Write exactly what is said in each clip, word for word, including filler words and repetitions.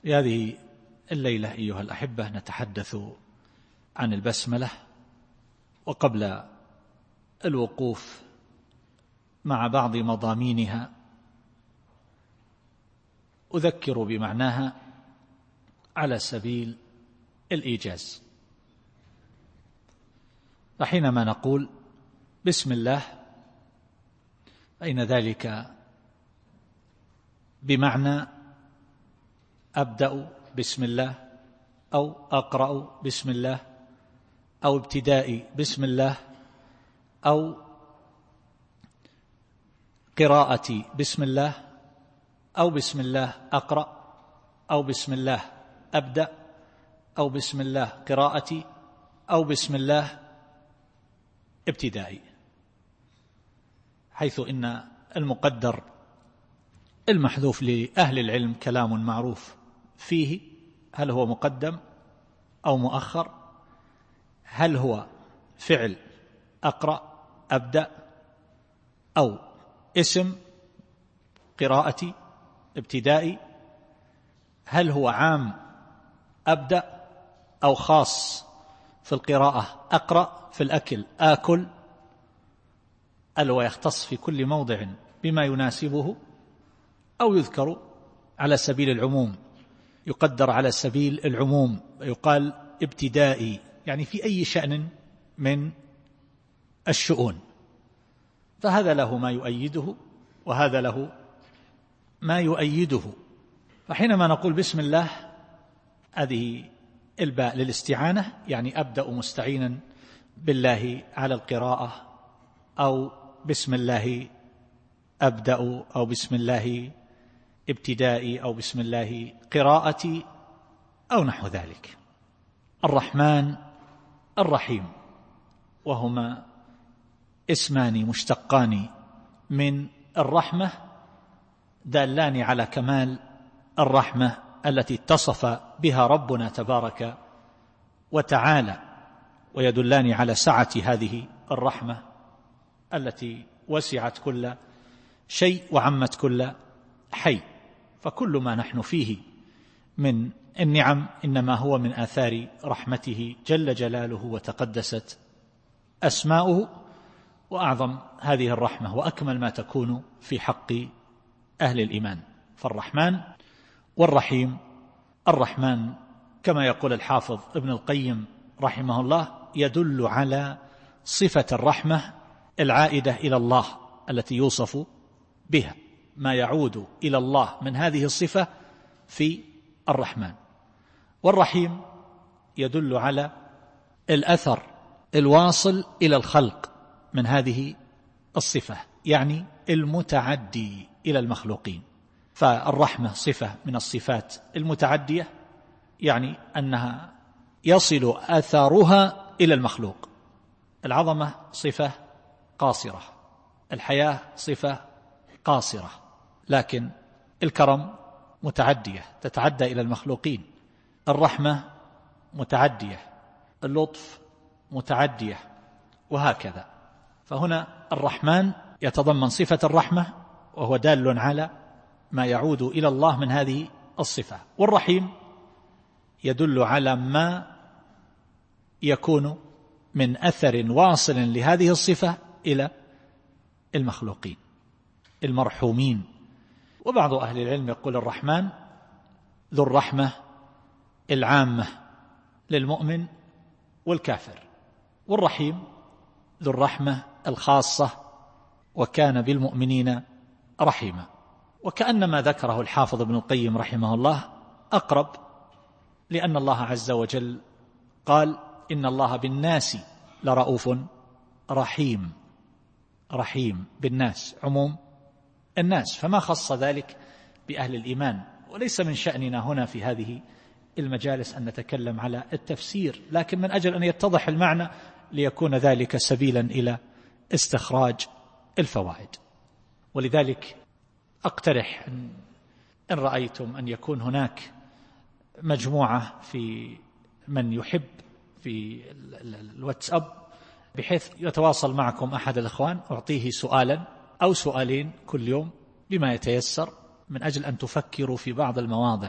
في هذه الليلة أيها الأحبة نتحدث عن البسملة، وقبل الوقوف مع بعض مضامينها أذكر بمعناها على سبيل الإيجاز. فحينما نقول بسم الله فإن ذلك بمعنى أبدأ بسم الله، أو أقرأ بسم الله، أو ابتدائي بسم الله، أو قراءتي بسم الله، أو بسم الله أقرأ، أو بسم الله أبدأ، أو بسم الله قراءتي، أو بسم الله ابتدائي، حيث إن المقدر المحذوف لأهل العلم كلام معروف فيه، هل هو مقدم أو مؤخر؟ هل هو فعل أقرأ أبدأ، أو اسم قراءتي ابتدائي؟ هل هو عام أبدأ، أو خاص في القراءة أقرأ، في الأكل آكل؟ هل هو يختص في كل موضع بما يناسبه، أو يذكر على سبيل العموم، يقدر على سبيل العموم يقال ابتدائي، يعني في أي شأن من الشؤون؟ فهذا له ما يؤيده وهذا له ما يؤيده. فحينما نقول بسم الله، هذه الباء للاستعانة، يعني أبدأ مستعينا بالله على القراءة، أو بسم الله أبدأ، أو بسم الله ابتدائي، أو بسم الله قراءتي، أو نحو ذلك. الرحمن الرحيم، وهما اسمان مشتقان من الرحمة، دالان على كمال الرحمة التي اتصف بها ربنا تبارك وتعالى، ويدلان على سعة هذه الرحمة التي وسعت كل شيء وعمت كل حي. فكل ما نحن فيه من النعم إنما هو من آثار رحمته جل جلاله وتقدست أسماؤه، وأعظم هذه الرحمة وأكمل ما تكون في حق أهل الإيمان. فالرحمن والرحيم، الرحمن كما يقول الحافظ ابن القيم رحمه الله يدل على صفة الرحمة العائدة إلى الله التي يوصف بها، ما يعود إلى الله من هذه الصفة في الرحمن. والرحيم يدل على الأثر الواصل إلى الخلق من هذه الصفة، يعني المتعدي إلى المخلوقين. فالرحمة صفة من الصفات المتعدية، يعني أنها يصل أثرها إلى المخلوق. العظمة صفة قاصرة، الحياة صفة قاصرة، لكن الكرم متعدية تتعدى إلى المخلوقين، الرحمة متعدية، اللطف متعدية، وهكذا. فهنا الرحمن يتضمن صفة الرحمة، وهو دال على ما يعود إلى الله من هذه الصفة. والرحيم يدل على ما يكون من أثر واصل لهذه الصفة إلى المخلوقين المرحومين. وبعض أهل العلم يقول الرحمن ذو الرحمة العامة للمؤمن والكافر، والرحيم ذو الرحمة الخاصة وكان بالمؤمنين رحيما. وكأن ما ذكره الحافظ ابن القيم رحمه الله أقرب، لأن الله عز وجل قال إن الله بالناس لرؤوف رحيم، رحيم بالناس عموم الناس، فما خص ذلك بأهل الإيمان. وليس من شأننا هنا في هذه المجالس أن نتكلم على التفسير، لكن من أجل أن يتضح المعنى ليكون ذلك سبيلا إلى استخراج الفوائد. ولذلك أقترح أن إن رأيتم أن يكون هناك مجموعة في من يحب في الواتساب بحيث يتواصل معكم أحد الأخوان، أعطيه سؤالا أو سؤالين كل يوم بما يتيسر، من أجل أن تفكروا في بعض المواضع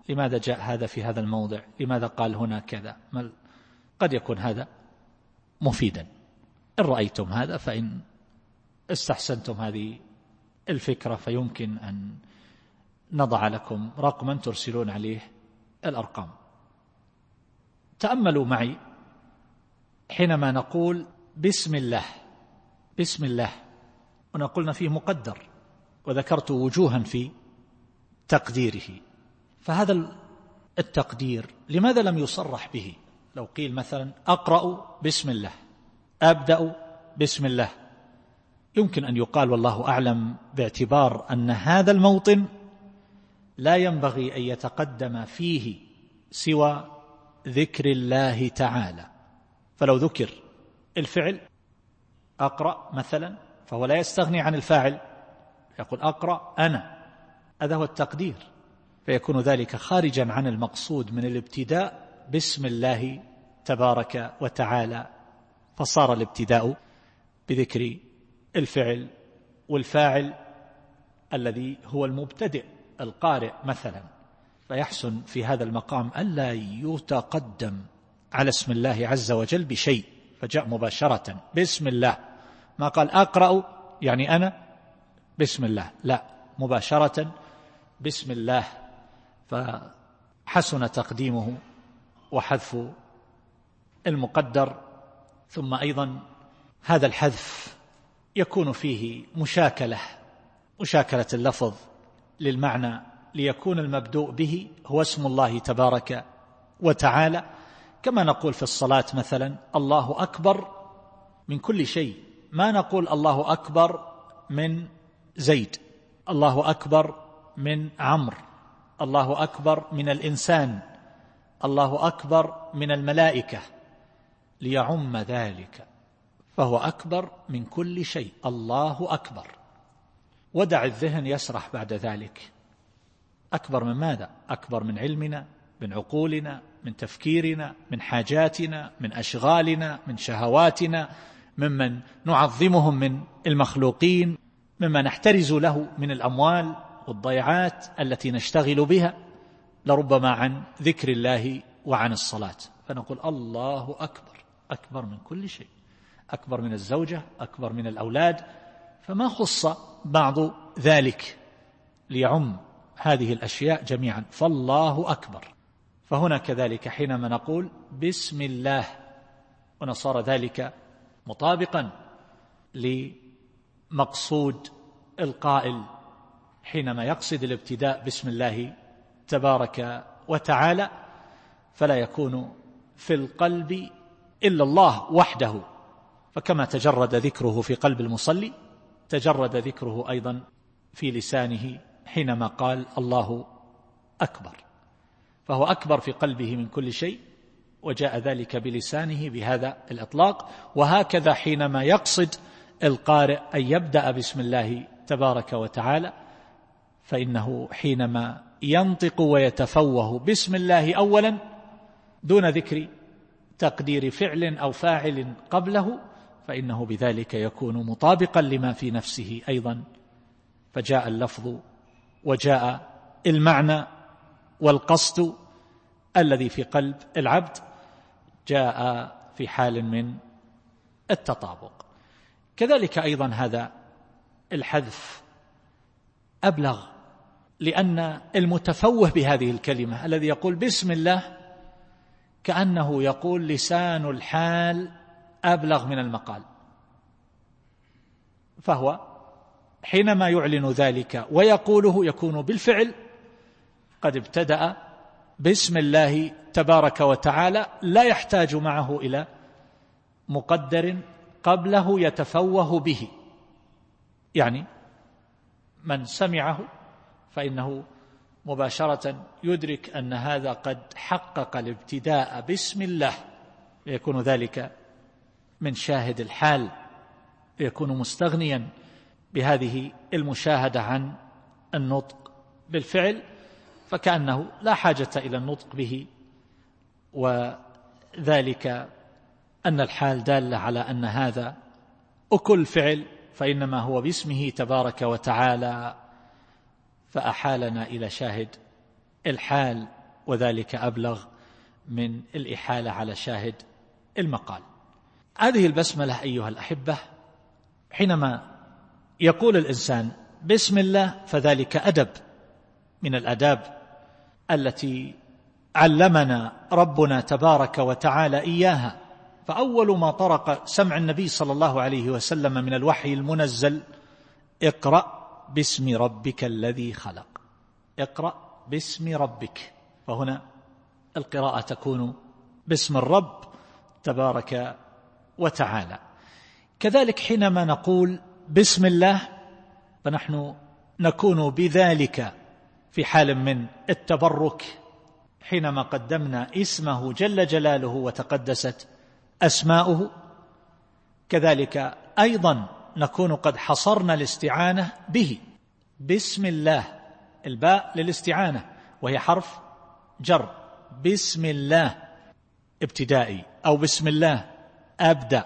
لماذا جاء هذا في هذا الموضع؟ لماذا قال هنا كذا؟ قد يكون هذا مفيدا. إن رأيتم هذا فإن استحسنتم هذه الفكرة فيمكن أن نضع لكم رقما ترسلون عليه الأرقام. تأملوا معي حينما نقول بسم الله، بسم الله، ونقولنا فيه مقدر، وذكرت وجوها في تقديره. فهذا التقدير لماذا لم يصرح به؟ لو قيل مثلا أقرأ بسم الله، أبدأ بسم الله، يمكن أن يقال والله أعلم باعتبار أن هذا الموطن لا ينبغي أن يتقدم فيه سوى ذكر الله تعالى. فلو ذكر الفعل أقرأ مثلا فهو لا يستغني عن الفاعل، يقول أقرأ أنا، هذا هو التقدير، فيكون ذلك خارجا عن المقصود من الابتداء بسم الله تبارك وتعالى، فصار الابتداء بذكر الفعل والفاعل الذي هو المبتدئ القارئ مثلا. فيحسن في هذا المقام ألا يتقدم على اسم الله عز وجل بشيء، فجاء مباشرة بسم الله، ما قال أقرأ يعني أنا بسم الله، لا، مباشرة بسم الله، فحسن تقديمه وحذف المقدر. ثم أيضا هذا الحذف يكون فيه مشاكلة، مشاكلة اللفظ للمعنى، ليكون المبدوء به هو اسم الله تبارك وتعالى، كما نقول في الصلاة مثلا الله أكبر من كل شيء، ما نقول الله أكبر من زيد، الله أكبر من عمرو، الله أكبر من الإنسان، الله أكبر من الملائكة، ليعم ذلك، فهو أكبر من كل شيء، الله أكبر. ودع الذهن يسرح بعد ذلك، أكبر من ماذا؟ أكبر من علمنا، من عقولنا، من تفكيرنا، من حاجاتنا، من أشغالنا، من شهواتنا، ممن نعظمهم من المخلوقين، مما نحترز له من الأموال والضيعات التي نشتغل بها، لربما عن ذكر الله وعن الصلاة. فنقول الله أكبر، أكبر من كل شيء، أكبر من الزوجة، أكبر من الأولاد، فما خص بعض ذلك ليعم هذه الأشياء جميعا، فالله أكبر. فهنا كذلك حينما نقول بسم الله، ونصار ذلك مطابقا لمقصود القائل حينما يقصد الابتداء بسم الله تبارك وتعالى، فلا يكون في القلب إلا الله وحده، فكما تجرد ذكره في قلب المصلي تجرد ذكره أيضا في لسانه حينما قال الله أكبر، فهو أكبر في قلبه من كل شيء، وجاء ذلك بلسانه بهذا الإطلاق. وهكذا حينما يقصد القارئ أن يبدأ بسم الله تبارك وتعالى، فإنه حينما ينطق ويتفوه بسم الله أولا دون ذكر تقدير فعل أو فاعل قبله، فإنه بذلك يكون مطابقا لما في نفسه أيضا، فجاء اللفظ وجاء المعنى والقصد الذي في قلب العبد جاء في حال من التطابق. كذلك أيضا هذا الحذف أبلغ، لأن المتفوه بهذه الكلمة الذي يقول بسم الله كأنه يقول لسان الحال أبلغ من المقال، فهو حينما يعلن ذلك ويقوله يكون بالفعل قد ابتدأ بسم الله تبارك وتعالى، لا يحتاج معه إلى مقدر قبله يتفوه به. يعني من سمعه فإنه مباشرة يدرك أن هذا قد حقق الابتداء بسم الله، يكون ذلك من شاهد الحال، يكون مستغنيا بهذه المشاهدة عن النطق بالفعل، فكأنه لا حاجة إلى النطق به، وذلك أن الحال دالة على أن هذا أكل فعل فإنما هو باسمه تبارك وتعالى، فأحالنا إلى شاهد الحال وذلك أبلغ من الإحالة على شاهد المقال. هذه البسملة أيها الأحبة حينما يقول الإنسان بسم الله فذلك أدب من الأداب التي علمنا ربنا تبارك وتعالى إياها. فأول ما طرق سمع النبي صلى الله عليه وسلم من الوحي المنزل اقرأ باسم ربك الذي خلق، اقرأ باسم ربك، فهنا القراءة تكون باسم الرب تبارك وتعالى. كذلك حينما نقول بسم الله فنحن نكون بذلك في حال من التبرك حينما قدمنا اسمه جل جلاله وتقدست أسماؤه. كذلك أيضا نكون قد حصرنا الاستعانة به بسم الله، الباء للاستعانة وهي حرف جر، بسم الله ابتدائي أو بسم الله أبدأ.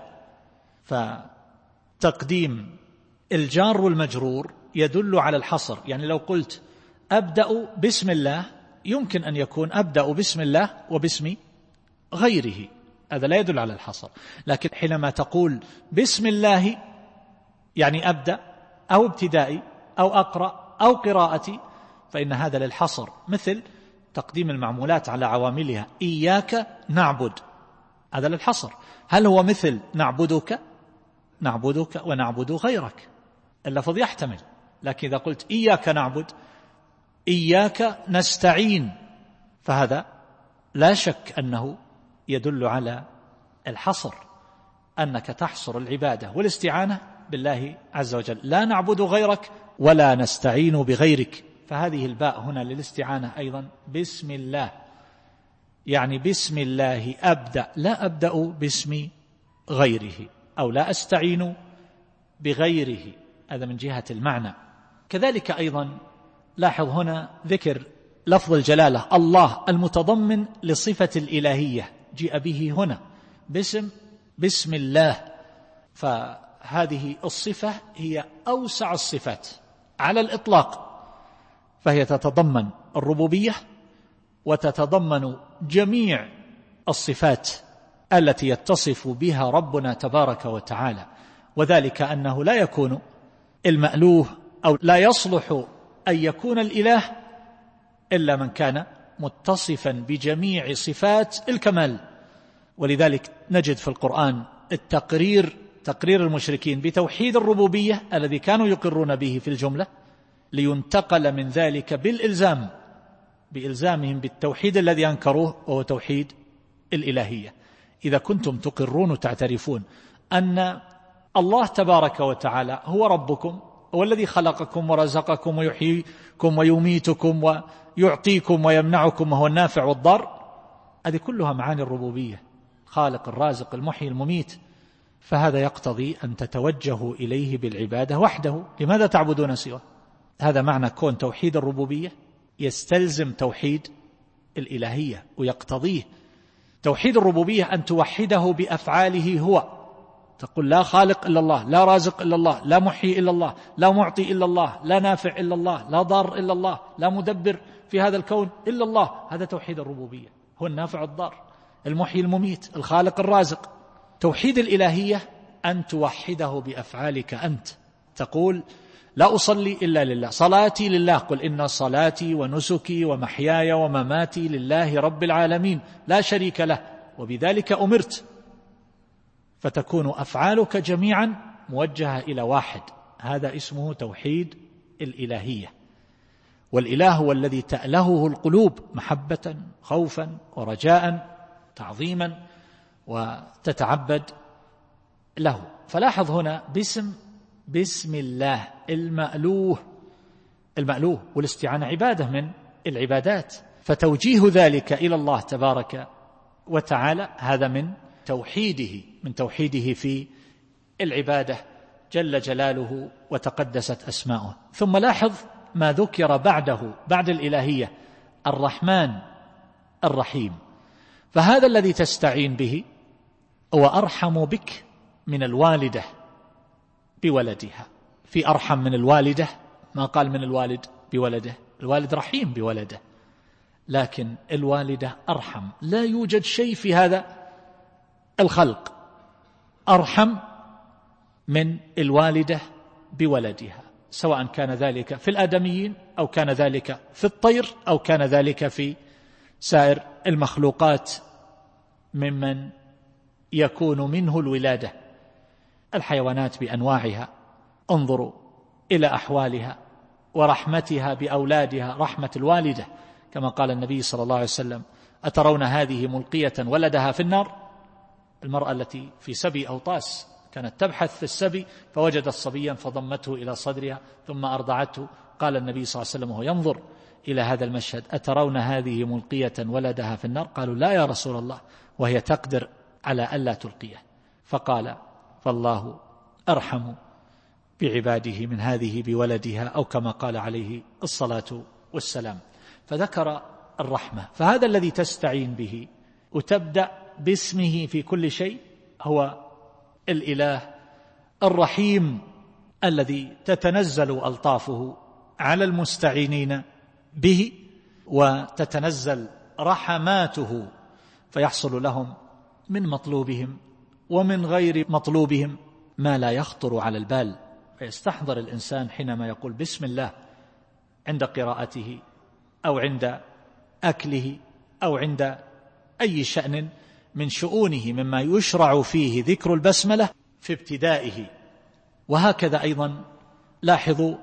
فتقديم الجار والمجرور يدل على الحصر، يعني لو قلت أبدأ بسم الله يمكن أن يكون أبدأ بسم الله وباسم غيره، هذا لا يدل على الحصر. لكن حينما تقول بسم الله يعني أبدأ أو ابتدائي أو أقرأ أو قراءتي فإن هذا للحصر، مثل تقديم المعمولات على عواملها، إياك نعبد، هذا للحصر. هل هو مثل نعبدك نعبدك ونعبد غيرك؟ اللفظ يحتمل. لكن إذا قلت إياك نعبد إياك نستعين فهذا لا شك أنه يدل على الحصر، أنك تحصر العبادة والاستعانة بالله عز وجل، لا نعبد غيرك ولا نستعين بغيرك. فهذه الباء هنا للاستعانة أيضا بسم الله، يعني بسم الله أبدأ، لا أبدأ باسم غيره أو لا أستعين بغيره، هذا من جهة المعنى. كذلك أيضا لاحظ هنا ذكر لفظ الجلالة الله المتضمن لصفة الإلهية جاء به هنا باسم بسم الله. فهذه الصفة هي أوسع الصفات على الإطلاق، فهي تتضمن الربوبية وتتضمن جميع الصفات التي يتصف بها ربنا تبارك وتعالى، وذلك أنه لا يكون المألوه أو لا يصلح أن يكون الإله إلا من كان متصفا بجميع صفات الكمال. ولذلك نجد في القرآن التقرير تقرير المشركين بتوحيد الربوبية الذي كانوا يقرون به في الجملة، لينتقل من ذلك بالإلزام بإلزامهم بالتوحيد الذي أنكروه وهو توحيد الإلهية. إذا كنتم تقرون وتعترفون أن الله تبارك وتعالى هو ربكم، هو الذي خلقكم ورزقكم ويحييكم ويميتكم ويعطيكم ويمنعكم وهو النافع والضار، هذه كلها معاني الربوبية، خالق الرازق المحيي المميت، فهذا يقتضي أن تتوجهوا إليه بالعبادة وحده، لماذا تعبدون سواه؟ هذا معنى كون توحيد الربوبية يستلزم توحيد الإلهية، ويقتضيه توحيد الربوبية أن توحده بأفعاله هو، تقول لا خالق إلا الله، لا رازق إلا الله، لا محيي إلا الله، لا معطي إلا الله، لا نافع إلا الله، لا ضار إلا الله، لا مدبر في هذا الكون إلا الله. هذا توحيد الربوبية، هو النافع الضار، المحيي المميت، الخالق الرازق. توحيد الإلهية أن توحده بأفعالك أنت، تقول لا أصلي إلا لله، صلاتي لله، قل إن صلاتي ونسكي ومحياي ومماتي لله رب العالمين لا شريك له وبذلك أمرت. فتكون أفعالك جميعا موجهة إلى واحد، هذا اسمه توحيد الإلهية. والإله هو الذي تألهه القلوب محبة خوفا ورجاء تعظيما وتتعبد له. فلاحظ هنا باسم بسم الله المألوه، المألوه والاستعانة عبادة من العبادات، فتوجيه ذلك إلى الله تبارك وتعالى هذا من توحيده من توحيده في العبادة جل جلاله وتقدست أسماؤه. ثم لاحظ ما ذكر بعده بعد الإلهية، الرحمن الرحيم. فهذا الذي تستعين به هو أرحم بك من الوالدة بولدها، في أرحم من الوالدة، ما قال من الوالد بولده، الوالد رحيم بولده، لكن الوالدة أرحم. لا يوجد شيء في هذا الخلق أرحم من الوالدة بولدها، سواء كان ذلك في الآدميين أو كان ذلك في الطير أو كان ذلك في سائر المخلوقات ممن يكون منه الولادة. الحيوانات بأنواعها، انظروا إلى أحوالها ورحمتها بأولادها، رحمة الوالدة كما قال النبي صلى الله عليه وسلم: أترون هذه ملقية ولدها في النار؟ المرأة التي في سبي أوطاس كانت تبحث في السبي فوجدت صبيا فضمته إلى صدرها ثم أرضعته. قال النبي صلى الله عليه وسلم وهو ينظر إلى هذا المشهد: أترون هذه ملقية ولدها في النار؟ قالوا: لا يا رسول الله، وهي تقدر على ألا تلقيه. فقال: فالله أرحم بعباده من هذه بولدها، أو كما قال عليه الصلاة والسلام. فذكر الرحمة. فهذا الذي تستعين به وتبدأ باسمه في كل شيء هو الإله الرحيم الذي تتنزل ألطافه على المستعينين به وتتنزل رحماته فيحصل لهم من مطلوبهم ومن غير مطلوبهم ما لا يخطر على البال. فيستحضر الإنسان حينما يقول بسم الله عند قراءته أو عند أكله أو عند أي شأن من شؤونه مما يشرع فيه ذكر البسملة في ابتدائه. وهكذا أيضا لاحظوا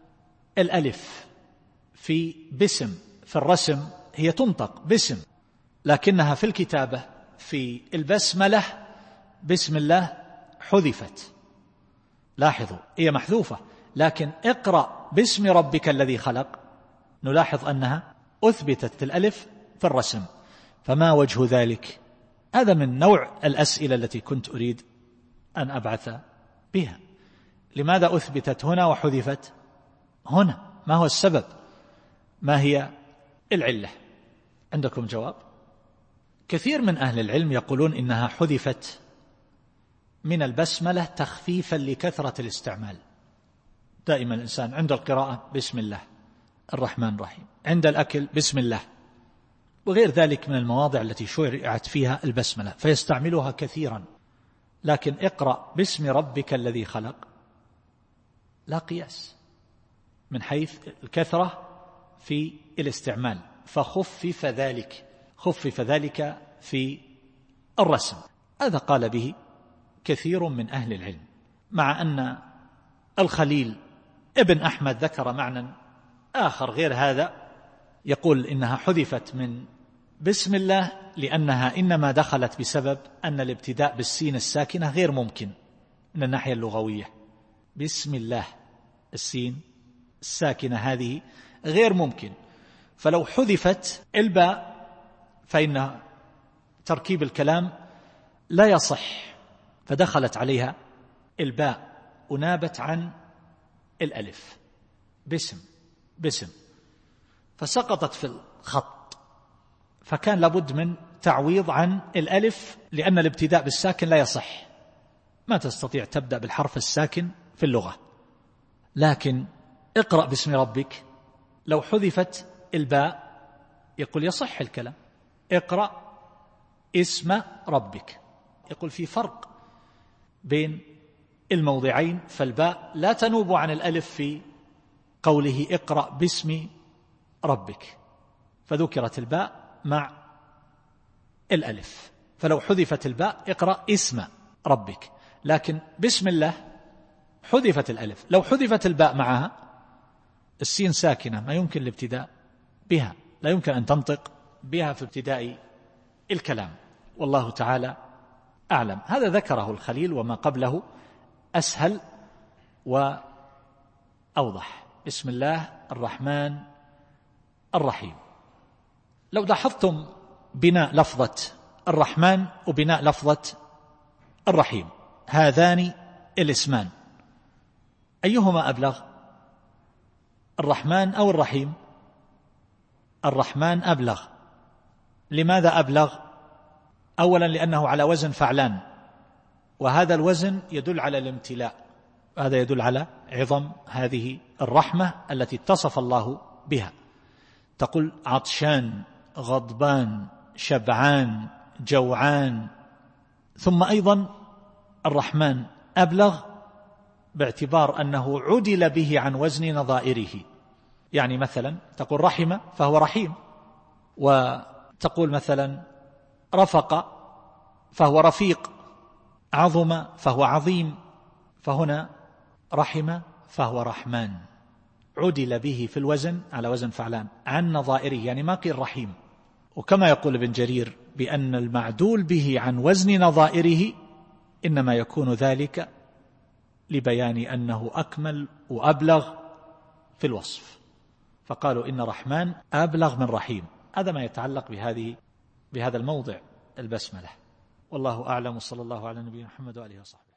الألف في بسم، في الرسم هي تنطق بسم، لكنها في الكتابة في البسملة بسم الله حذفت. لاحظوا هي محذوفة، لكن اقرأ باسم ربك الذي خلق نلاحظ أنها أثبتت الألف في الرسم. فما وجه ذلك؟ هذا من نوع الأسئلة التي كنت أريد أن أبعث بها. لماذا أثبتت هنا وحذفت هنا؟ ما هو السبب؟ ما هي العلة؟ عندكم جواب؟ كثير من أهل العلم يقولون إنها حذفت من البسملة تخفيفا لكثرة الاستعمال. دائما الإنسان عند القراءة بسم الله الرحمن الرحيم، عند الأكل بسم الله، وغير ذلك من المواضع التي شرعت فيها البسملة فيستعملها كثيرا. لكن اقرأ باسم ربك الذي خلق لا قياس من حيث الكثرة في الاستعمال، فخفف ذلك خفف ذلك في الرسم. هذا قال به كثير من أهل العلم، مع أن الخليل ابن أحمد ذكر معنى آخر غير هذا، يقول إنها حذفت من بسم الله لأنها إنما دخلت بسبب أن الابتداء بالسين الساكنة غير ممكن من الناحية اللغوية. بسم الله السين الساكنة هذه غير ممكن، فلو حذفت الباء فإن تركيب الكلام لا يصح، فدخلت عليها الباء ونابت عن الألف باسم باسم فسقطت في الخط، فكان لابد من تعويض عن الألف لأن الابتداء بالساكن لا يصح، ما تستطيع تبدأ بالحرف الساكن في اللغة. لكن اقرأ باسم ربك لو حذفت الباء يقول يصح الكلام. اقرأ اسم ربك، يقول في فرق بين الموضعين، فالباء لا تنوب عن الألف في قوله اقرأ باسم ربك، فذكرت الباء مع الألف، فلو حذفت الباء اقرأ اسم ربك. لكن بسم الله حذفت الألف، لو حذفت الباء معها السين ساكنة ما يمكن الابتداء بها، لا يمكن أن تنطق بها في ابتداء الكلام، والله تعالى أعلم. هذا ذكره الخليل وما قبله أسهل وأوضح. بسم الله الرحمن الرحيم. لو لاحظتم بناء لفظة الرحمن وبناء لفظة الرحيم، هذان الاسمان أيهما أبلغ؟ الرحمن أو الرحيم؟ الرحمن أبلغ. لماذا أبلغ؟ أولا لأنه على وزن فعلان، وهذا الوزن يدل على الامتلاء، هذا يدل على عظم هذه الرحمة التي اتصف الله بها. تقول عطشان غضبان شبعان جوعان. ثم أيضا الرحمن أبلغ باعتبار أنه عدل به عن وزن نظائره. يعني مثلا تقول رحم فهو رحيم، وتقول مثلا رفق فهو رفيق، عظم فهو عظيم. فهنا رحم فهو رحمن، عدل به في الوزن على وزن فعلان عن نظائره، يعني ما قيل رحيم. وكما يقول ابن جرير بأن المعدول به عن وزن نظائره إنما يكون ذلك لبيان أنه أكمل وأبلغ في الوصف، فقالوا إن رحمن أبلغ من رحيم. هذا ما يتعلق بهذه بهذا الموضع البسملة. والله أعلم، صلى الله على نبينا محمد وآله وصحبه.